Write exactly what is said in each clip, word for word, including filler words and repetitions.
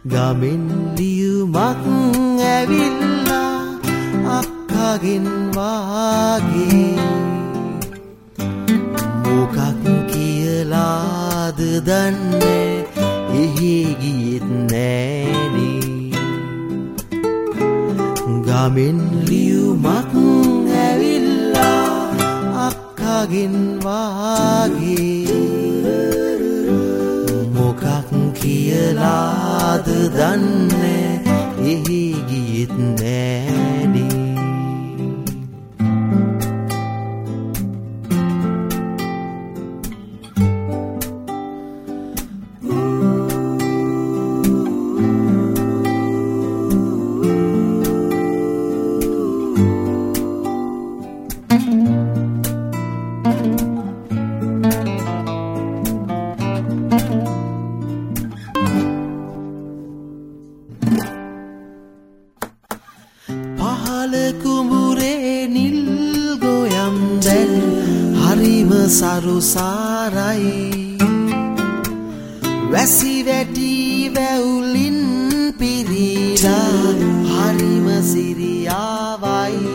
ගමෙන් ලියුමක් ඇවිල්ලා අක්කාගෙන් වාගේ මොකක් කියලාද දන්නේ එහි ගියෙත් නෑනේ ගමෙන් ලියුමක් ඇවිල්ලා අක්කාගෙන් වාගේ මොකක් කියලාද දන්නේ එහි ගියෙත් නෑනේ පහළ කුඹුරේ නිල් ගොයම් දැල් හරිම සරුසාරයි වැසි වැටි වැවුලින් පිරීලා හරිම සිරියාවයි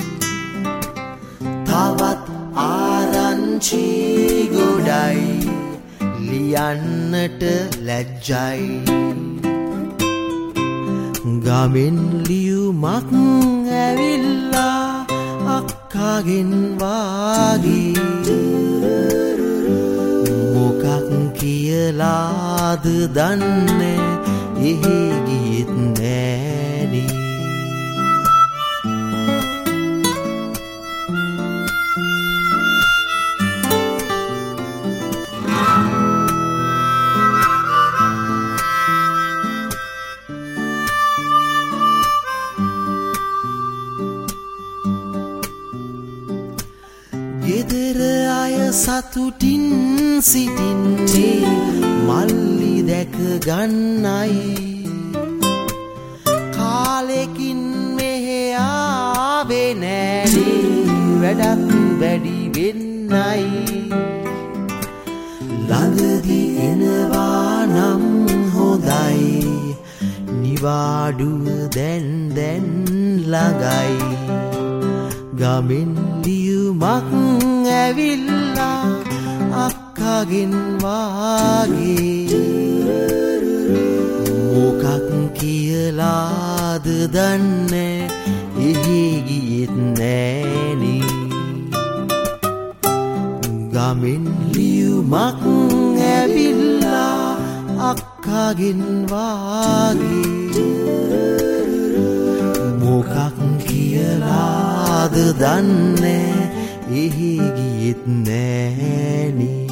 තවත් ආරංචි ගොඩයි ලියන්නට ලැජ්ජයි ගමෙන් ලියුමක් ඇවිල්ලා අක්කාගෙන් වාගේ මොකක් කියලාද දන්නේ එහි ගියෙත් නෑනේ ගෙදර අය සතුටින් සිටින්නේ මල්ලි දැක ගන්නයි කාලෙකින් මෙහෙ ආවේ නෑනේ වැඩක් වැඩි වෙන්නයි ළඟදී එනවා නම් හොඳයි නිවාඩුව දැන් දැන් ළඟයි ගමෙන් ලියුමක් ඇවිල්ලා අක්කාගෙන් වාගේ මොකක් කියලාද දන්නේ එහි ගියෙත් නෑනේ ගමෙන් ලියුමක් ඇවිල්ලා අක්කාගෙන් වාගේ මොකක් කියලාද දන්නේ එහි ගියෙත් නෑනේ